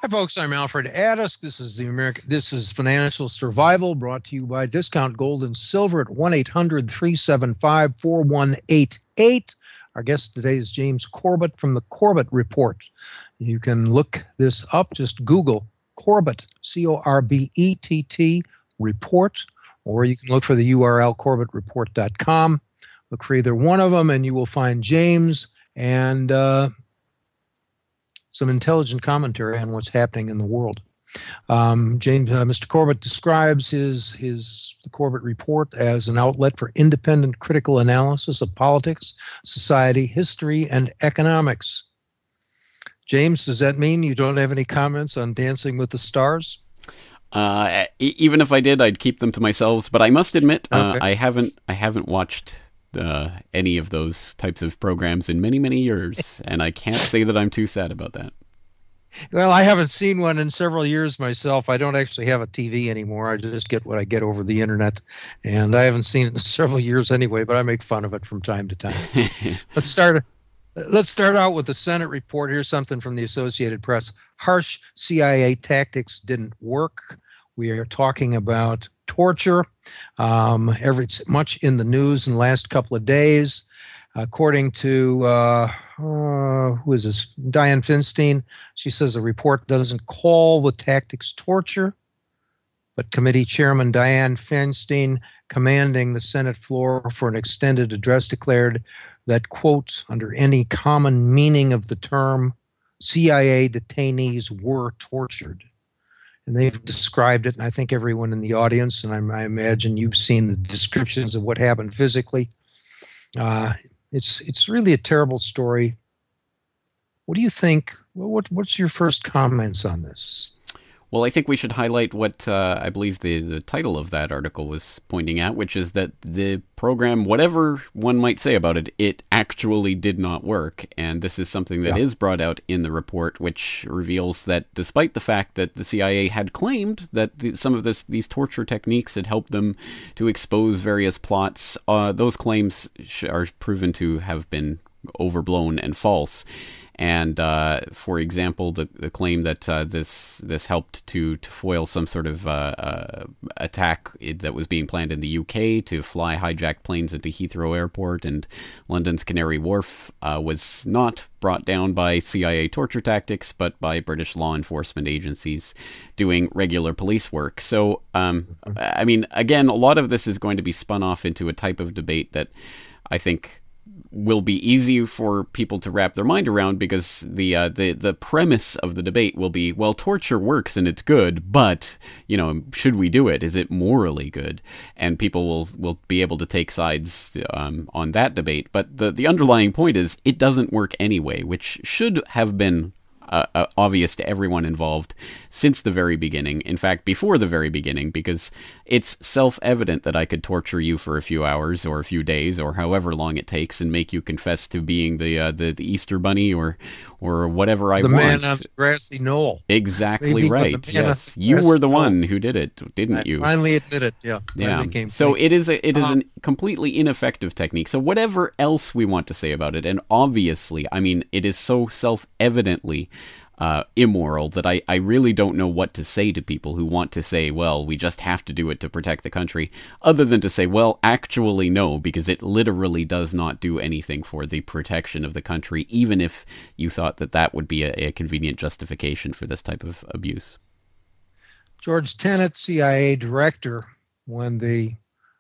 Hi, folks. I'm Alfred Addis. This is Financial Survival, brought to you by Discount Gold and Silver at 1-800-375-4188. Our guest today is James Corbett from the Corbett Report. You can look this up. Just Google Corbett, Corbett report, or you can look for the URL corbettreport.com. Look for either one of them, and you will find James and some intelligent commentary on what's happening in the world. Mr. Corbett describes the Corbett Report as an outlet for independent critical analysis of politics, society, history, and economics. James, does that mean you don't have any comments on Dancing with the Stars? Even if I did, I'd keep them to myself. But I must admit, Okay. I haven't watched any of those types of programs in many, many years, and I can't say that I'm too sad about that. Well, I haven't seen one in several years myself. I don't actually have a TV anymore. I just get what I get over the internet, and I haven't seen it in several years anyway, but I make fun of it from time to time. Let's start out with the Senate report. Here's something from the Associated Press. Harsh CIA tactics didn't work. We are talking about torture. Much in the news in the last couple of days. According to, who is this? Dianne Feinstein. She says the report doesn't call the tactics torture, but committee chairman Dianne Feinstein, commanding the Senate floor for an extended address, declared that, quote, under any common meaning of the term, CIA detainees were tortured. And they've described it, and I think everyone in the audience, and I imagine you've seen the descriptions of what happened physically. It's really a terrible story. What do you think? What's your first comments on this? Well, I think we should highlight what I believe the title of that article was pointing at, which is that the program, whatever one might say about it, it actually did not work. And this is something that is brought out in the report, which reveals that despite the fact that the CIA had claimed that some of these torture techniques had helped them to expose various plots, those claims are proven to have been overblown and false. And for example, the claim that this helped to foil some sort of attack that was being planned in the UK to fly hijacked planes into Heathrow Airport and London's Canary Wharf was not brought down by CIA torture tactics, but by British law enforcement agencies doing regular police work. So, I mean, again, a lot of this is going to be spun off into a type of debate that I think will be easy for people to wrap their mind around, because the premise of the debate will be, well, torture works and it's good, but, you know, should we do it? Is it morally good? And people will be able to take sides on that debate. But the underlying point is it doesn't work anyway, which should have been obvious to everyone involved since the very beginning. In fact, before the very beginning, because it's self-evident that I could torture you for a few hours or a few days or however long it takes and make you confess to being the Easter Bunny or whatever I the want. Man on the grassy knoll. Exactly Maybe right. the man Yes, on the you were the grassy one who did it, didn't knoll. you? I finally admit it. Yeah. Yeah. So it is a completely ineffective technique. So whatever else we want to say about it, and obviously, I mean, it is so self-evidently immoral that I really don't know what to say to people who want to say, well, we just have to do it to protect the country, other than to say, well, actually no, because it literally does not do anything for the protection of the country, even if you thought that that would be a convenient justification for this type of abuse. George Tenet, CIA director, when the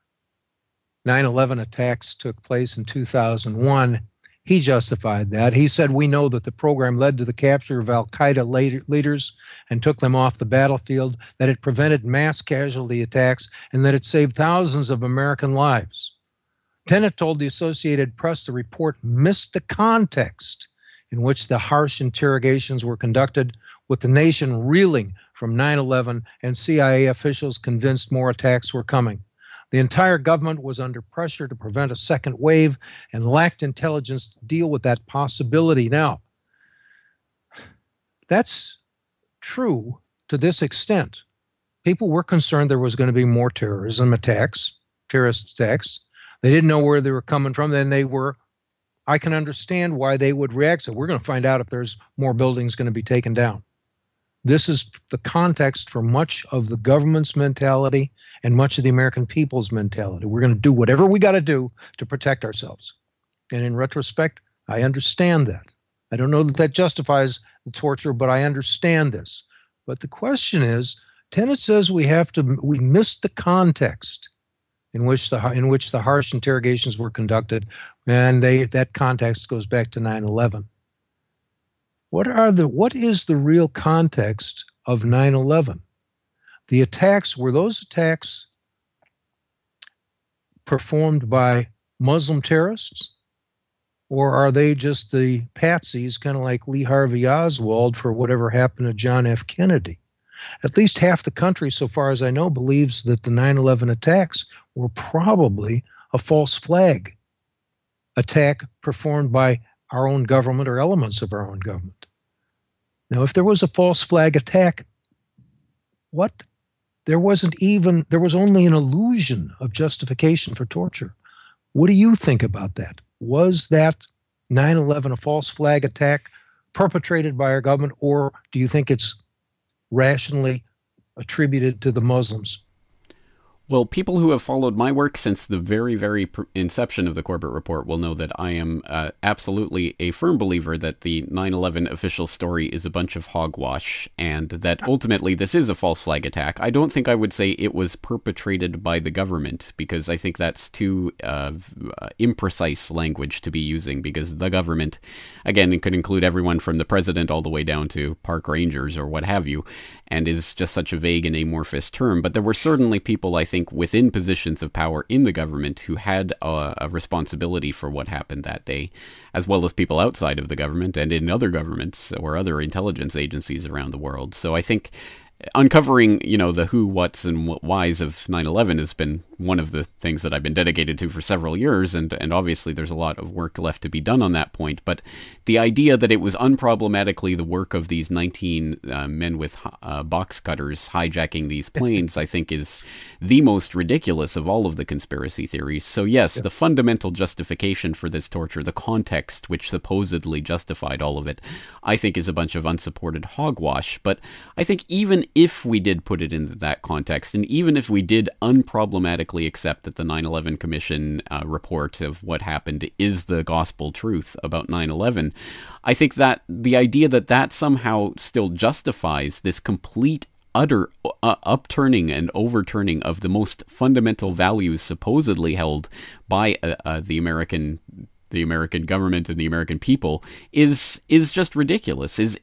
9/11 attacks took place in 2001, he justified that. He said, we know that the program led to the capture of al-Qaeda leaders and took them off the battlefield, that it prevented mass casualty attacks, and that it saved thousands of American lives. Tenet told the Associated Press the report missed the context in which the harsh interrogations were conducted, with the nation reeling from 9/11 and CIA officials convinced more attacks were coming. The entire government was under pressure to prevent a second wave and lacked intelligence to deal with that possibility. Now, that's true to this extent. People were concerned there was going to be more terrorist attacks. They didn't know where they were coming from. I can understand why they would react. So we're going to find out if there's more buildings going to be taken down. This is the context for much of the government's mentality and much of the American people's mentality. We're going to do whatever we got to do to protect ourselves. And in retrospect, I understand that. I don't know that that justifies the torture, but I understand this. But the question is, Tenet says we missed the context in which the harsh interrogations were conducted, and that context goes back to 9/11. What is the real context of 9/11? The attacks, were those attacks performed by Muslim terrorists? Or are they just the patsies, kind of like Lee Harvey Oswald, for whatever happened to John F. Kennedy? At least half the country, so far as I know, believes that the 9/11 attacks were probably a false flag attack performed by our own government or elements of our own government. Now, if there was a false flag attack, what? There was only an illusion of justification for torture. What do you think about that? Was that 9/11 a false flag attack perpetrated by our government, or do you think it's rationally attributed to the Muslims? Well, people who have followed my work since the very, very inception of the Corbett Report will know that I am absolutely a firm believer that the 9/11 official story is a bunch of hogwash, and that ultimately this is a false flag attack. I don't think I would say it was perpetrated by the government, because I think that's too imprecise language to be using, because the government, again, it could include everyone from the president all the way down to park rangers or what have you, and is just such a vague and amorphous term. But there were certainly people, I think, within positions of power in the government who had a responsibility for what happened that day, as well as people outside of the government and in other governments or other intelligence agencies around the world. So I think uncovering, the who, whats, and whys of 9/11 has been one of the things that I've been dedicated to for several years, and obviously there's a lot of work left to be done on that point. But the idea that it was unproblematically the work of these 19 men with box cutters hijacking these planes, I think, is the most ridiculous of all of the conspiracy theories. So yes, the fundamental justification for this torture, the context which supposedly justified all of it, I think is a bunch of unsupported hogwash. But I think even if we did put it into that context, and even if we did unproblematically accept that the 9/11 Commission report of what happened is the gospel truth about 9/11, I think that the idea that somehow still justifies this complete, utter upturning and overturning of the most fundamental values supposedly held by the American government and the American people is just ridiculous, is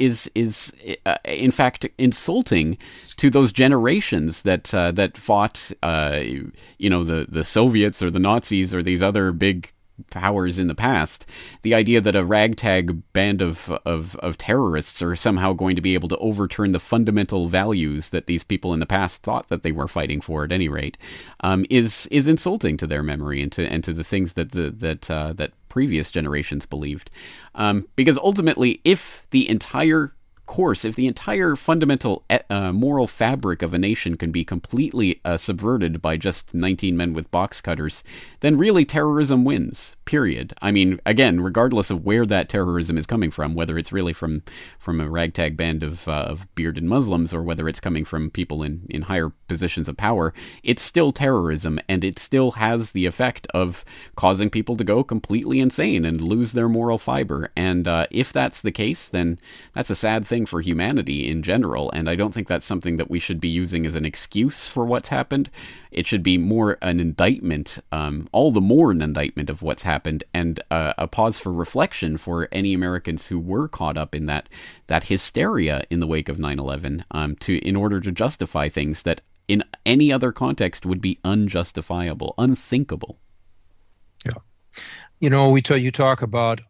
in fact insulting to those generations that fought the Soviets or the Nazis or these other big powers in the past. The idea that a ragtag band of terrorists are somehow going to be able to overturn the fundamental values that these people in the past thought that they were fighting for, at any rate, is insulting to their memory and to the things that previous generations believed. Because ultimately, if the entire fundamental moral fabric of a nation can be completely subverted by just 19 men with box cutters, then really terrorism wins, period. I mean, again, regardless of where that terrorism is coming from, whether it's really from a ragtag band of bearded Muslims or whether it's coming from people in higher positions of power, it's still terrorism, and it still has the effect of causing people to go completely insane and lose their moral fiber. And if that's the case, then that's a sad thing for humanity in general, and I don't think that's something that we should be using as an excuse for what's happened. It should be more an indictment, all the more an indictment of what's happened, and a pause for reflection for any Americans who were caught up in that hysteria in the wake of 9/11, in order to justify things that in any other context would be unjustifiable, unthinkable. Yeah. You talk about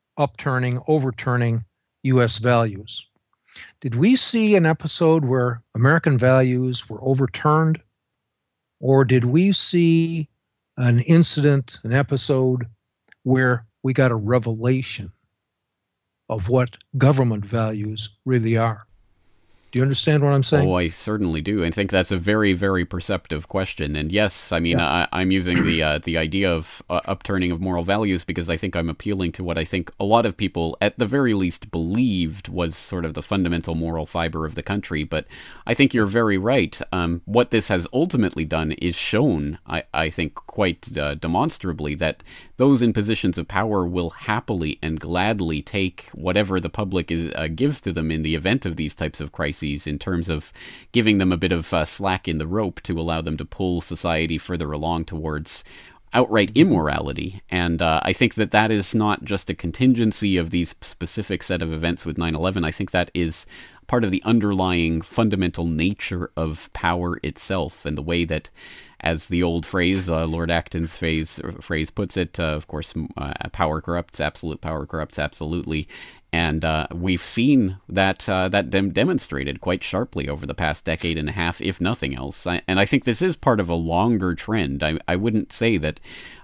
overturning U.S. values. Did we see an episode where American values were overturned? Or did we see an episode where we got a revelation of what government values really are? Do you understand what I'm saying? Oh, I certainly do. I think that's a very, very perceptive question. And yes, I mean, Yeah. I'm using the idea of upturning of moral values because I think I'm appealing to what I think a lot of people, at the very least, believed was sort of the fundamental moral fiber of the country. But I think you're very right. What this has ultimately done is shown, I think, quite demonstrably that those in positions of power will happily and gladly take whatever the public gives to them in the event of these types of crises, in terms of giving them a bit of slack in the rope to allow them to pull society further along towards outright immorality. And I think that that is not just a contingency of these specific set of events with 9/11. I think that is part of the underlying fundamental nature of power itself, and the way that, as the old phrase, Lord Acton's phrase puts it, of course, power corrupts, absolute power corrupts absolutely. And we've seen that demonstrated quite sharply over the past decade and a half, if nothing else. And I think this is part of a longer trend. I wouldn't say that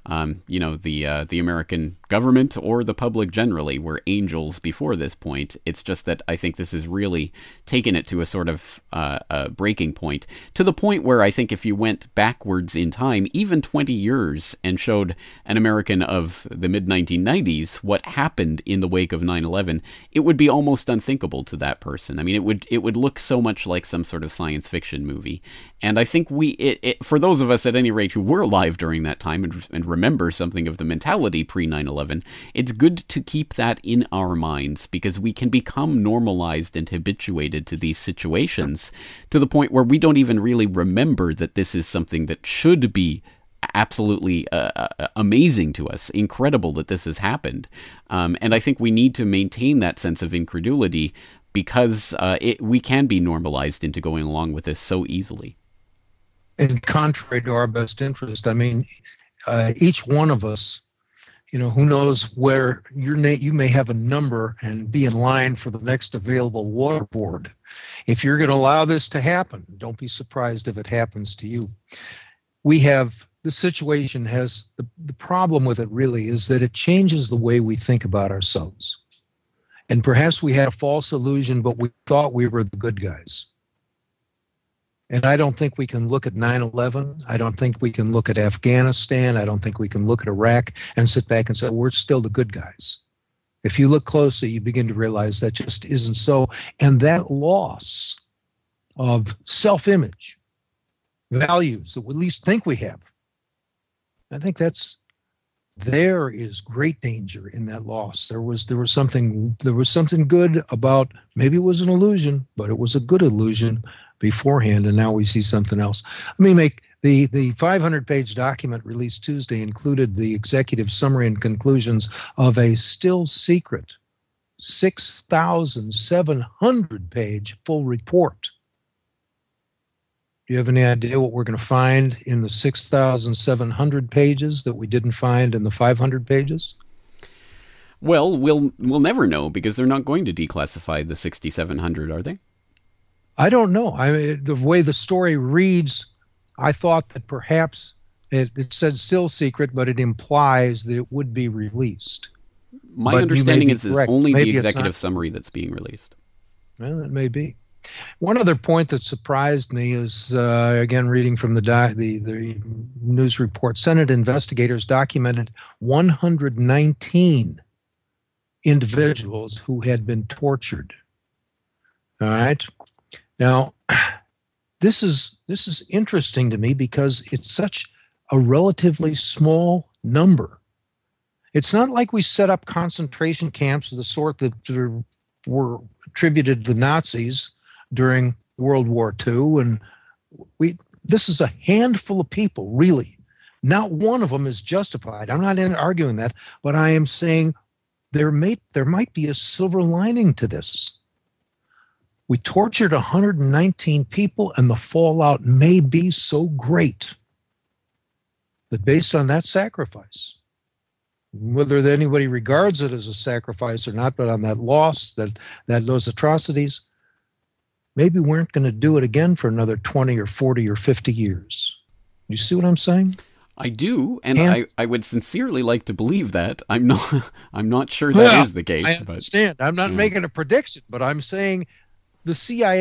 the American government or the public generally were angels before this point. It's just that I think this has really taken it to a sort of breaking point, to the point where I think if you went backwards in time, even 20 years, and showed an American of the mid-1990s what happened in the wake of 9/11, it would be almost unthinkable to that person. I mean, it would look so much like some sort of science fiction movie. And I think for those of us at any rate who were alive during that time and remember something of the mentality pre-9/11, it's good to keep that in our minds, because we can become normalized and habituated to these situations to the point where we don't even really remember that this is something that should be absolutely amazing to us, incredible that this has happened. And I think we need to maintain that sense of incredulity, because we can be normalized into going along with this so easily. And contrary to our best interest, I mean, each one of us, who knows where you may have a number and be in line for the next available water board. If you're going to allow this to happen, don't be surprised if it happens to you. The situation has, the problem with it really is that it changes the way we think about ourselves. And perhaps we had a false illusion, but we thought we were the good guys. And I don't think we can look at 9/11. I don't think we can look at Afghanistan. I don't think we can look at Iraq and sit back and say, we're still the good guys. If you look closely, you begin to realize that just isn't so. And that loss of self-image, values that we at least think we have, I think there is great danger in that loss. There was something good about, maybe it was an illusion, but it was a good illusion beforehand, and now we see something else. Let me make the 500-page document released Tuesday included the executive summary and conclusions of a still secret 6,700-page full report. Do you have any idea what we're going to find in the 6,700 pages that we didn't find in the 500 pages? Well, we'll never know, because they're not going to declassify the 6,700, are they? I don't know. The way the story reads, I thought that perhaps it said still secret, but it implies that it would be released. My understanding is it's only the executive summary that's being released. Well, it may be. One other point that surprised me is, again, reading from the news report, Senate investigators documented 119 individuals who had been tortured. All right. Now, this is interesting to me because it's such a relatively small number. It's not like we set up concentration camps of the sort that were attributed to the Nazis during World War II, and this is a handful of people, really. Not one of them is justified. I'm not arguing that, but I am saying there might be a silver lining to this. We tortured 119 people, and the fallout may be so great that based on that sacrifice, whether anybody regards it as a sacrifice or not, but on that loss, those atrocities, maybe we aren't going to do it again for another 20 or 40 or 50 years. You see what I'm saying? I do, and I would sincerely like to believe that. I'm not sure that is the case. I understand. I'm not making a prediction, but I'm saying the CIA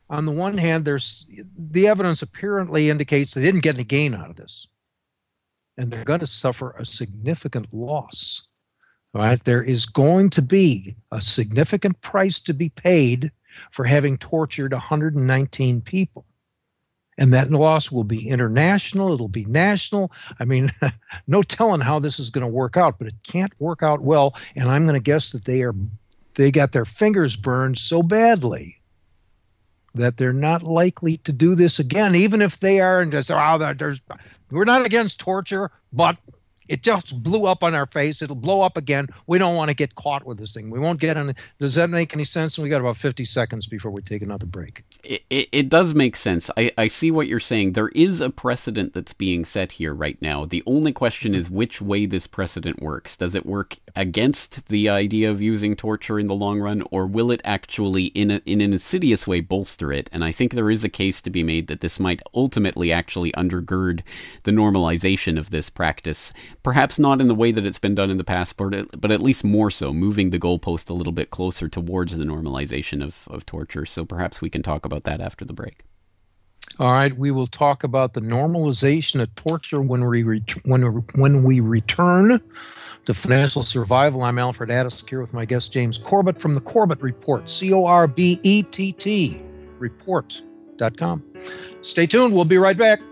on the one hand, there's the evidence apparently indicates they didn't get any gain out of this, and they're going to suffer a significant loss. Right? There is going to be a significant price to be paid for having tortured 119 people. And that loss will be international. It'll be national. I mean, no telling how this is going to work out, but it can't work out well. And I'm going to guess that they got their fingers burned so badly that they're not likely to do this again, even if they are and just, we're not against torture, but it just blew up on our face. It'll blow up again. We don't want to get caught with this thing. We won't get on. Does that make any sense? We got about 50 seconds before we take another break. It does make sense. I see what you're saying. There is a precedent that's being set here right now. The only question is which way this precedent works. Does it work against the idea of using torture in the long run, or will it actually, in an insidious way, bolster it? And I think there is a case to be made that this might ultimately actually undergird the normalization of this practice. Perhaps not in the way that it's been done in the past, but at least more so, moving the goalpost a little bit closer towards the normalization of torture. So perhaps we can talk about that after the break. All right, we will talk about the normalization of torture when we return to Financial Survival. I'm Alfred Addis here with my guest James Corbett from the Corbett Report, CORBETT, report.com. Stay tuned, we'll be right back.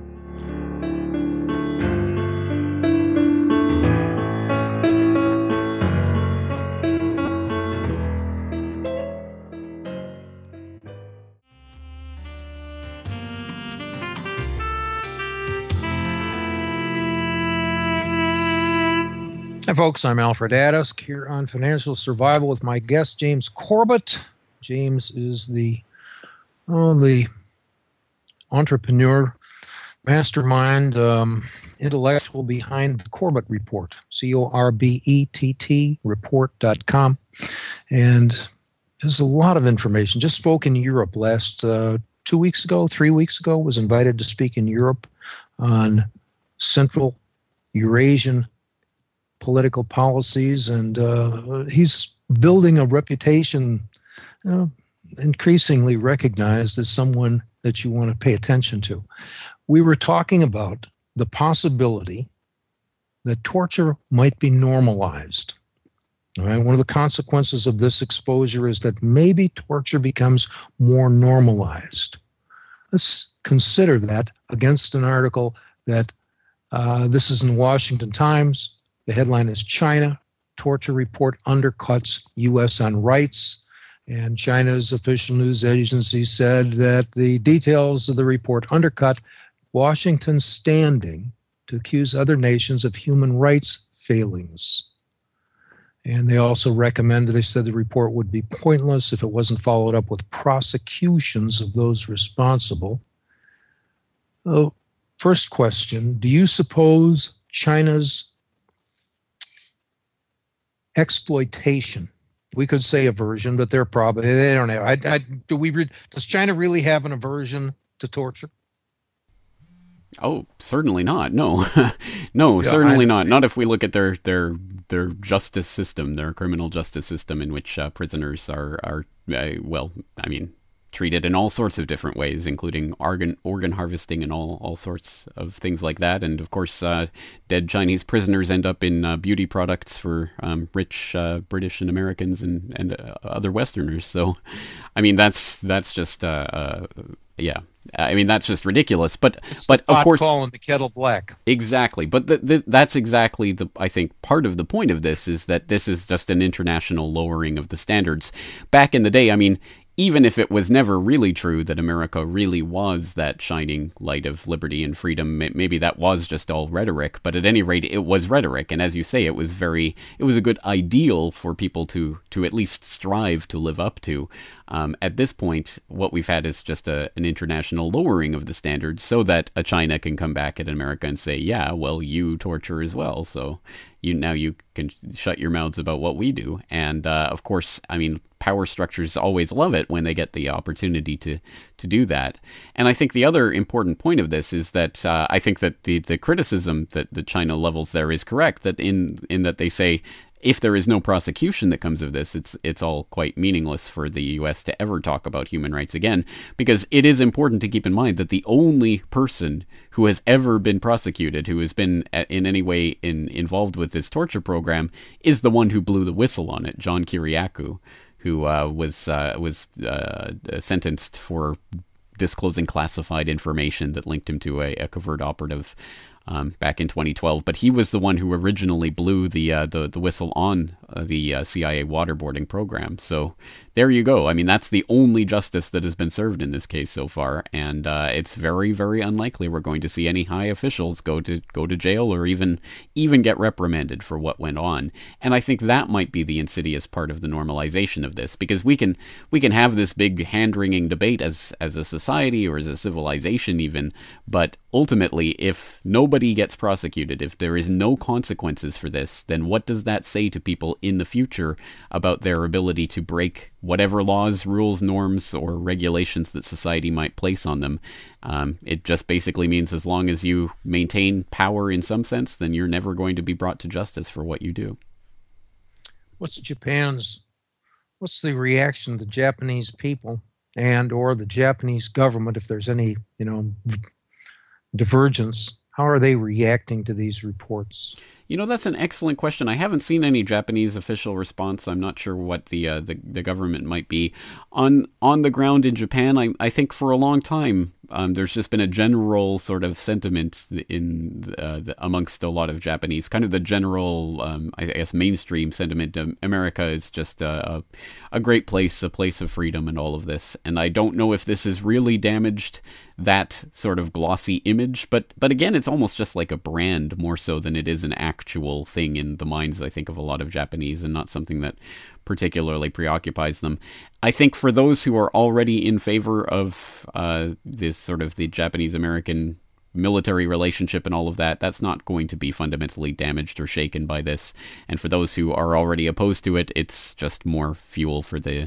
Hi, folks. I'm Alfred Addis here on Financial Survival with my guest, James Corbett. James is the entrepreneur, mastermind, intellectual behind the Corbett Report, CORBETT, report.com. And there's a lot of information. Just spoke in Europe last 3 weeks ago, was invited to speak in Europe on Central Eurasian political policies, and he's building a reputation, increasingly recognized as someone that you want to pay attention to. We were talking about the possibility that torture might be normalized. All right? One of the consequences of this exposure is that maybe torture becomes more normalized. Let's consider that against an article that this is in Washington Times. The headline is China Torture Report Undercuts U.S. on Rights. And China's official news agency said that the details of the report undercut Washington's standing to accuse other nations of human rights failings. And they also they said the report would be pointless if it wasn't followed up with prosecutions of those responsible. First question, do you suppose China's exploitation, we could say aversion, but they don't have. Does China really have an aversion to torture? Oh, certainly not. No, no, yeah, certainly not. Not if we look at their justice system, their criminal justice system, in which prisoners are treated in all sorts of different ways, including organ harvesting and all sorts of things like that. And of course, dead Chinese prisoners end up in beauty products for rich British and Americans and other Westerners. So, I mean, that's just yeah. I mean, that's just ridiculous. But of course, calling the kettle black. Exactly. But that's exactly I think part of the point of this is that this is just an international lowering of the standards. Back in the day, I mean, even if it was never really true that America really was that shining light of liberty and freedom, maybe that was just all rhetoric, but at any rate, it was rhetoric. And as you say, it was a good ideal for people to at least strive to live up to. At this point, what we've had is just an international lowering of the standards so that a China can come back at America and say, yeah, well, you torture as well. So you can shut your mouths about what we do. And of course, I mean, power structures always love it when they get the opportunity to do that. And I think the other important point of this is that I think that the criticism that China levels there is correct, that in that they say, if there is no prosecution that comes of this, it's all quite meaningless for the U.S. to ever talk about human rights again, because it is important to keep in mind that the only person who has ever been prosecuted, who has been in any way involved with this torture program, is the one who blew the whistle on it, John Kiriakou, who was sentenced for disclosing classified information that linked him to a covert operative back in 2012. But he was the one who originally blew the whistle on the CIA waterboarding program. So there you go. I mean, that's the only justice that has been served in this case so far, and it's very, very unlikely we're going to see any high officials go to jail or even get reprimanded for what went on. And I think that might be the insidious part of the normalization of this, because we can have this big hand-wringing debate as a society or as a civilization even, but ultimately, if nobody gets prosecuted, if there is no consequences for this, then what does that say to people in the future about their ability to break whatever laws, rules, norms, or regulations that society might place on them? It just basically means as long as you maintain power in some sense, then you're never going to be brought to justice for what you do. What's the reaction of the Japanese people and or the Japanese government, if there's any, divergence? How are they reacting to these reports? That's an excellent question. I haven't seen any Japanese official response. I'm not sure what the government might be on the ground in Japan. I think for a long time there's just been a general sort of sentiment in amongst a lot of Japanese, kind of the general, I guess, mainstream sentiment. America is just a great place, a place of freedom, and all of this. And I don't know if this has really damaged that sort of glossy image, but again, it's almost just like a brand more so than it is an actual thing in the minds, I think, of a lot of Japanese, and not something that particularly preoccupies them. I think for those who are already in favor of this sort of the Japanese-American military relationship and all of that, that's not going to be fundamentally damaged or shaken by this. And for those who are already opposed to it, it's just more fuel for the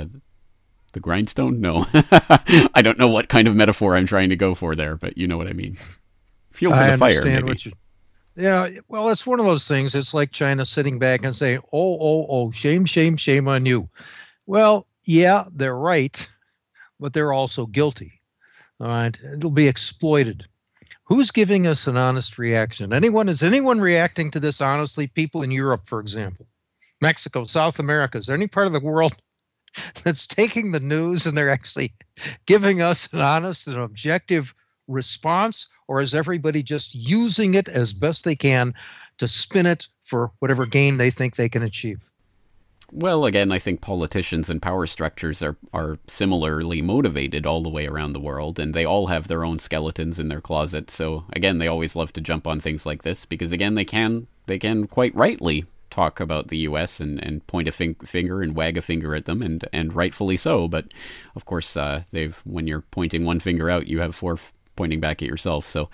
grindstone? No. I don't know what kind of metaphor I'm trying to go for there, but you know what I mean. Fuel for the fire, maybe. Yeah, well, it's one of those things. It's like China sitting back and saying, oh, shame, shame, shame on you. Well, yeah, they're right, but they're also guilty. All right, it'll be exploited. Who's giving us an honest reaction? Is anyone reacting to this honestly? People in Europe, for example, Mexico, South America. Is there any part of the world that's taking the news and they're actually giving us an honest and objective response? Or is everybody just using it as best they can to spin it for whatever gain they think they can achieve? Well, again, I think politicians and power structures are similarly motivated all the way around the world, and they all have their own skeletons in their closet. So, again, they always love to jump on things like this because, again, they can quite rightly talk about the U.S. and point a finger and wag a finger at them, and rightfully so. But, of course, when you're pointing one finger out, you have four pointing back at yourself. So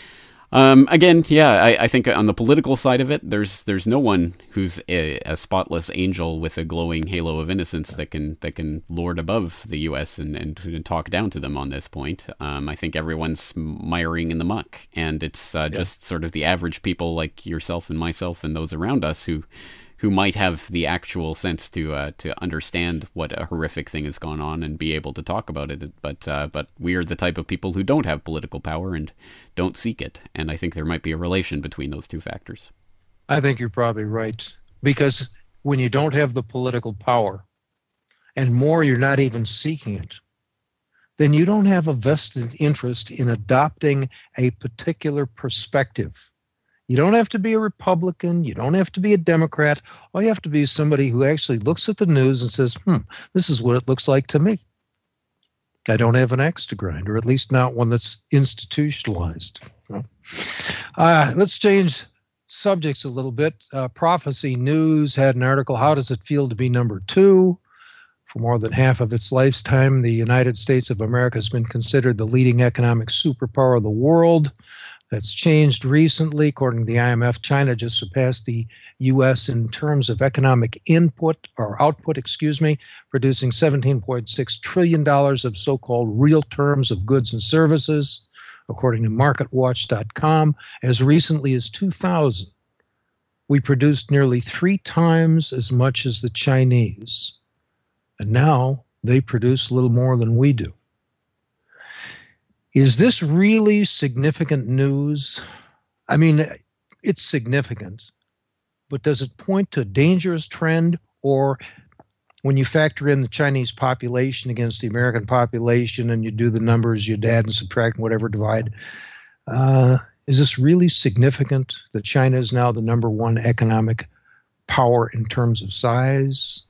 again, yeah, I think on the political side of it, there's no one who's a spotless angel with a glowing halo of innocence that can lord above the U.S. and talk down to them on this point. I think everyone's miring in the muck, and it's just sort of the average people like yourself and myself and those around us who might have the actual sense to understand what a horrific thing has gone on and be able to talk about it. But we are the type of people who don't have political power and don't seek it. And I think there might be a relation between those two factors. I think you're probably right. Because when you don't have the political power, and more, you're not even seeking it, then you don't have a vested interest in adopting a particular perspective. You don't have to be a Republican. You don't have to be a Democrat. All you have to be is somebody who actually looks at the news and says, this is what it looks like to me. I don't have an axe to grind, or at least not one that's institutionalized. Let's change subjects a little bit. Prophecy News had an article, How Does It Feel to Be Number 2? For more than half of its lifetime, the United States of America has been considered the leading economic superpower of the world. That's changed recently. According to the IMF, China just surpassed the U.S. in terms of economic output, producing $17.6 trillion of so-called real terms of goods and services, according to MarketWatch.com. As recently as 2000, we produced nearly 3 times as much as the Chinese, and now they produce a little more than we do. Is this really significant news? I mean, it's significant, but does it point to a dangerous trend? Or when you factor in the Chinese population against the American population and you do the numbers, you add and subtract and whatever, divide, is this really significant that China is now the number one economic power in terms of size?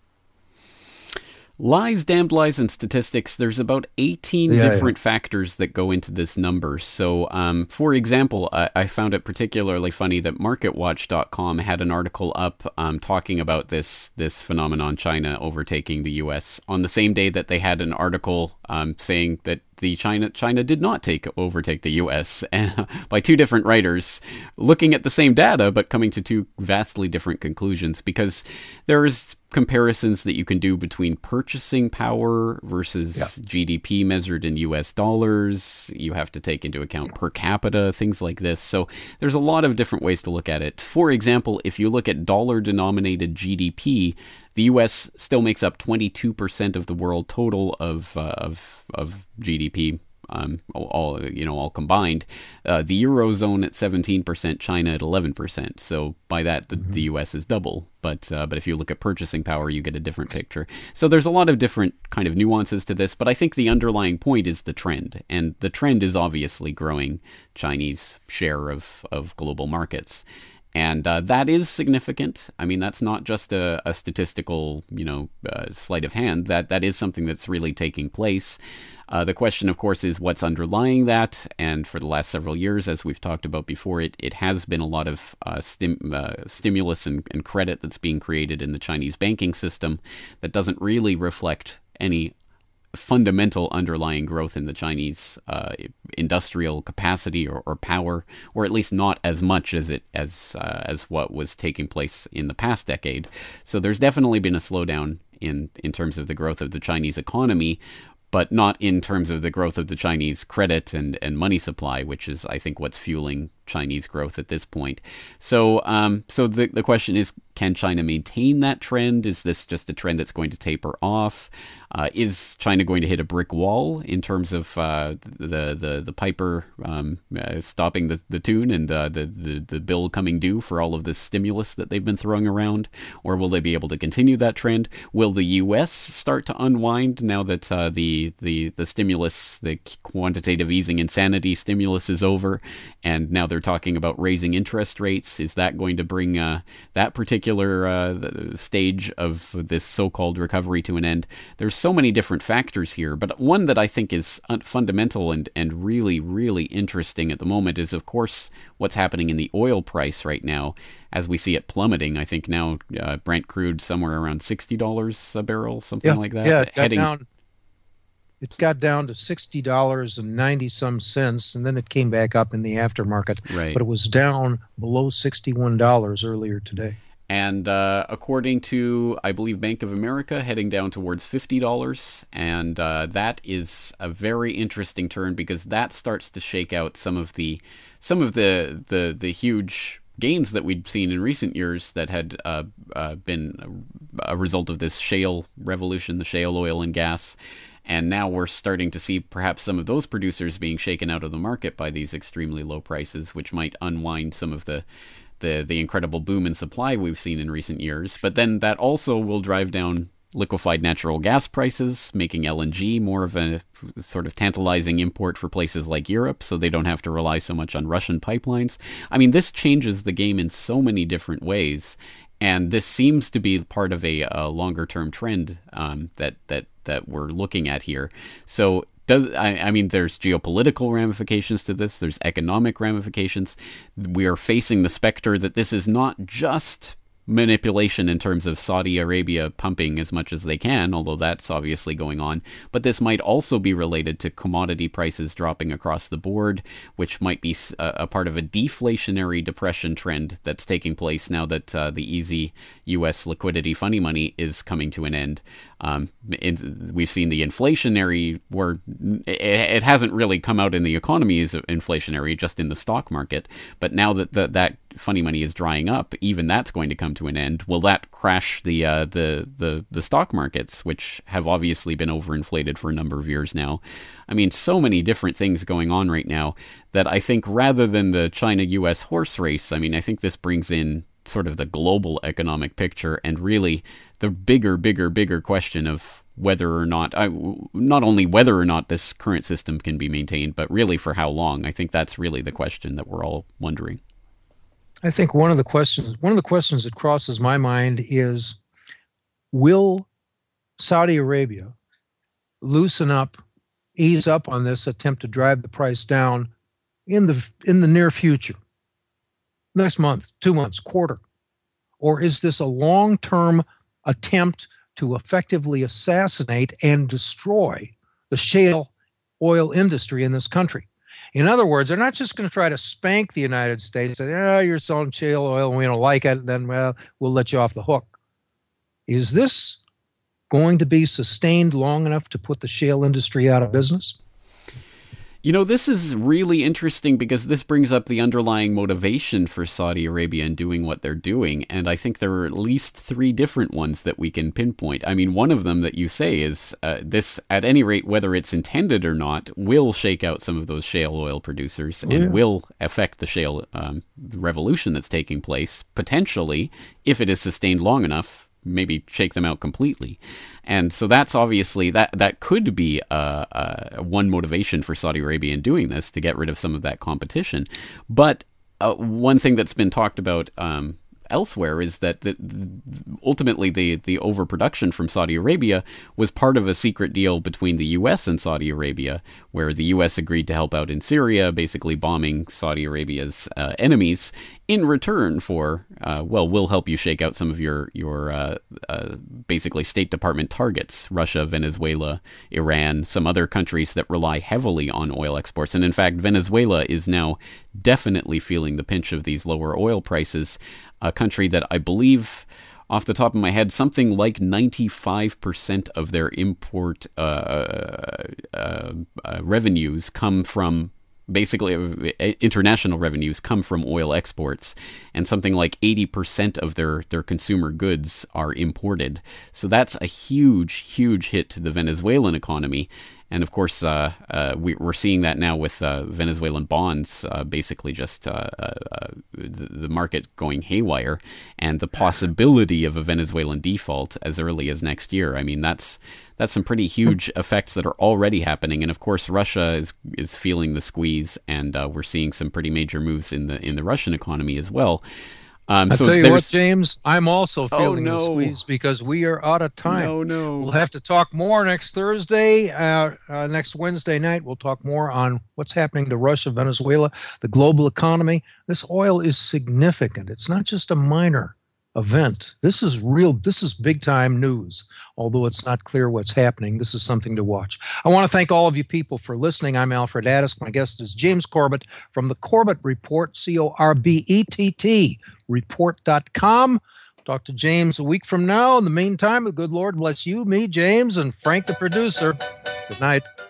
Lies, damned lies, and statistics. There's about 18 different factors that go into this number. So, for example, I found it particularly funny that MarketWatch.com had an article up talking about this phenomenon, China overtaking the U.S., on the same day that they had an article saying that China did not overtake the U.S. by two different writers looking at the same data but coming to two vastly different conclusions, because there's comparisons that you can do between purchasing power versus GDP measured in US dollars. You have to take into account per capita, things like this. So there's a lot of different ways to look at it. For example, if you look at dollar-denominated GDP, the U.S. still makes up 22% of the world total of GDP, all combined. The Eurozone at 17%, China at 11%. So by that, the U.S. is double. But if you look at purchasing power, you get a different picture. So there's a lot of different kind of nuances to this. But I think the underlying point is the trend, and the trend is obviously growing Chinese share of global markets. And that is significant. I mean, that's not just a statistical, sleight of hand. That is something that's really taking place. The question, of course, is what's underlying that. And for the last several years, as we've talked about before, it has been a lot of stimulus and credit that's being created in the Chinese banking system that doesn't really reflect any fundamental underlying growth in the Chinese industrial capacity or power, or at least not as much as what was taking place in the past decade. So there's definitely been a slowdown in terms of the growth of the Chinese economy, but not in terms of the growth of the Chinese credit and money supply, which is, I think, what's fueling Chinese growth at this point. So the question is, can China maintain that trend? Is this just a trend that's going to taper off? Is China going to hit a brick wall in terms of the piper stopping the tune and the bill coming due for all of this stimulus that they've been throwing around? Or will they be able to continue that trend? Will the U.S. start to unwind now that the stimulus, the quantitative easing insanity stimulus is over, and now they're talking about raising interest rates? Is that going to bring that particular stage of this so-called recovery to an end? There's so many different factors here, but one that I think is fundamental and really, really interesting at the moment is, of course, what's happening in the oil price right now, as we see it plummeting. I think now Brent crude somewhere around $60 a barrel, something like that. Yeah, it got down to $60.90 and then it came back up in the aftermarket. Right. But it was down below $61 earlier today. And according to, I believe, Bank of America, heading down towards $50. And that is a very interesting turn, because that starts to shake out some of the huge gains that we'd seen in recent years that had been a result of this shale revolution, the shale oil and gas. And now we're starting to see perhaps some of those producers being shaken out of the market by these extremely low prices, which might unwind some of the incredible boom in supply we've seen in recent years. But then that also will drive down liquefied natural gas prices, making LNG more of a sort of tantalizing import for places like Europe, so they don't have to rely so much on Russian pipelines. I mean, this changes the game in so many different ways. And this seems to be part of a longer-term trend that we're looking at here. So, there's geopolitical ramifications to this. There's economic ramifications. We are facing the specter that this is not just manipulation in terms of Saudi Arabia pumping as much as they can, although that's obviously going on. But this might also be related to commodity prices dropping across the board, which might be a part of a deflationary depression trend that's taking place now that the easy U.S. liquidity funny money is coming to an end. We've seen the inflationary, where it hasn't really come out in the economy as inflationary, just in the stock market. But now that that funny money is drying up, even that's going to come to an end. Will that crash the stock markets, which have obviously been overinflated for a number of years now? I mean, so many different things going on right now that I think, rather than the China-US horse race, I mean, I think this brings in sort of the global economic picture, and really the bigger question of whether or not, not only whether or not this current system can be maintained, but really for how long. I think that's really the question that we're all wondering. I think one of the questions that crosses my mind is, will Saudi Arabia loosen up, ease up on this attempt to drive the price down in the near future? Next month, 2 months, quarter? Or is this a long-term attempt to effectively assassinate and destroy the shale oil industry in this country? In other words, they're not just going to try to spank the United States and say, you're selling shale oil and we don't like it, then we'll let you off the hook. Is this going to be sustained long enough to put the shale industry out of business? You know, this is really interesting because this brings up the underlying motivation for Saudi Arabia in doing what they're doing. And I think there are at least 3 different ones that we can pinpoint. I mean, one of them that you say is this, at any rate, whether it's intended or not, will shake out some of those shale oil producers and will affect the shale revolution that's taking place, potentially, if it is sustained long enough, maybe shake them out completely. And so that's obviously, that could be one motivation for Saudi Arabia in doing this, to get rid of some of that competition. But one thing that's been talked about elsewhere is that ultimately the overproduction from Saudi Arabia was part of a secret deal between the U.S. and Saudi Arabia, where the U.S. agreed to help out in Syria, basically bombing Saudi Arabia's enemies, in return for, we'll help you shake out some of your basically State Department targets: Russia, Venezuela, Iran, some other countries that rely heavily on oil exports. And in fact, Venezuela is now definitely feeling the pinch of these lower oil prices, a country that I believe, off the top of my head, something like 95% of their import revenues come from, basically international revenues come from oil exports, and something like 80% of their consumer goods are imported. So that's a huge hit to the Venezuelan economy. And of course, we're seeing that now with Venezuelan bonds, basically just the market going haywire, and the possibility of a Venezuelan default as early as next year. I mean, that's some pretty huge effects that are already happening. And of course, Russia is feeling the squeeze, and we're seeing some pretty major moves in the Russian economy as well. I'll tell you what, James, I'm also feeling the squeeze, because we are out of time. No. We'll have to talk more next Thursday. Next Wednesday night, we'll talk more on what's happening to Russia, Venezuela, the global economy. This oil is significant. It's not just a minor event. This is real. This is big time news. Although it's not clear what's happening, this is something to watch. I want to thank all of you people for listening. I'm Alfred Addis. My guest is James Corbett from the Corbett Report, Corbett, report.com. Talk to James a week from now. In the meantime, the good Lord bless you, me, James, and Frank, the producer. Good night.